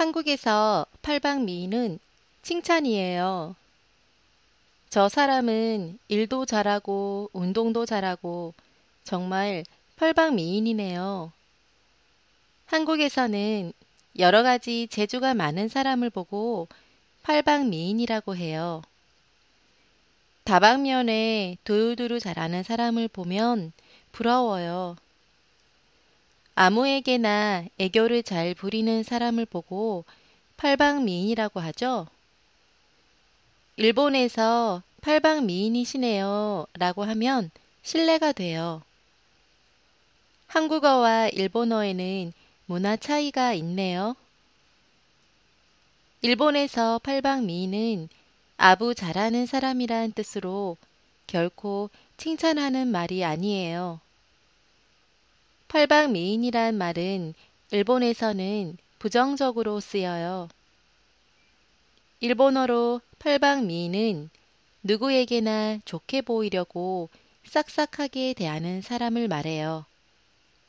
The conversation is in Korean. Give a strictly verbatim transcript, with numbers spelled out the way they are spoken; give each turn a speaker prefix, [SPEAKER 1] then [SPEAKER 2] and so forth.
[SPEAKER 1] 한국에서 팔방미인은 칭찬이에요. 저 사람은 일도 잘하고 운동도 잘하고 정말 팔방미인이네요. 한국에서는 여러 가지 재주가 많은 사람을 보고 팔방미인이라고 해요. 다방면에 두루두루 잘하는 사람을 보면 부러워요. 아무에게나 애교를 잘 부리는 사람을 보고 팔방미인이라고 하죠. 일본에서 팔방미인이시네요 라고 하면 신뢰가 돼요. 한국어와 일본어에는 문화 차이가 있네요. 일본에서 팔방미인은 아부 잘하는 사람이란 뜻으로 결코 칭찬하는 말이 아니에요. 팔방미인이란 말은 일본에서는 부정적으로 쓰여요. 일본어로 팔방미인은 누구에게나 좋게 보이려고 싹싹하게 대하는 사람을 말해요.